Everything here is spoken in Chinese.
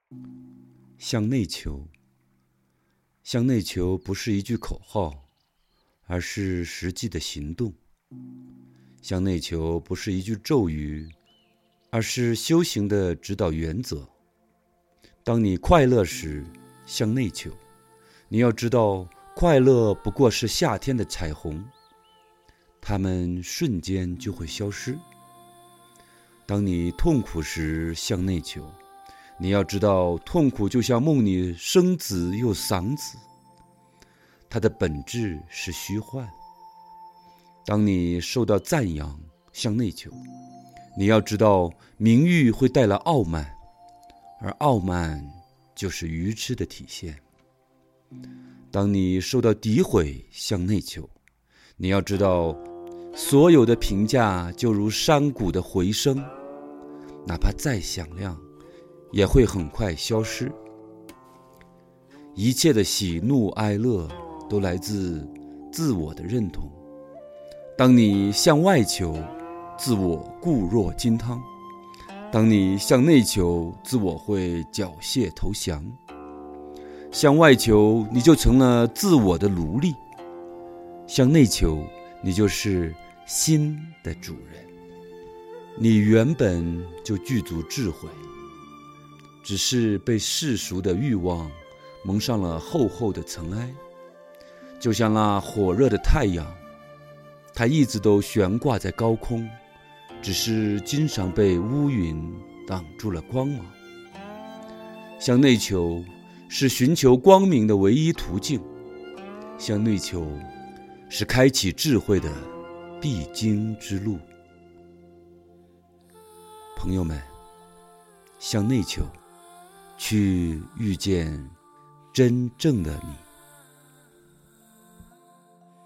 向内求，向内求不是一句口号，而是实际的行动。向内求不是一句咒语，而是修行的指导原则。当你快乐时，向内求，你要知道，快乐不过是夏天的彩虹，它们瞬间就会消失。当你痛苦时，向内求，你要知道，痛苦就像梦里生子又丧子，它的本质是虚幻。当你受到赞扬，向内求，你要知道，名誉会带来傲慢，而傲慢就是愚痴的体现。当你受到诋毁，向内求，你要知道，所有的评价就如山谷的回声，哪怕再响亮，也会很快消失。一切的喜怒哀乐都来自自我的认同。当你向外求，自我固若金汤；当你向内求，自我会缴械投降。向外求，你就成了自我的奴隶；向内求，你就是心的主人。你原本就具足智慧，只是被世俗的欲望蒙上了厚厚的尘埃。就像那火热的太阳，它一直都悬挂在高空，只是经常被乌云挡住了光芒。向内求是寻求光明的唯一途径，向内求是开启智慧的必经之路。朋友们，向内求，去遇见真正的你。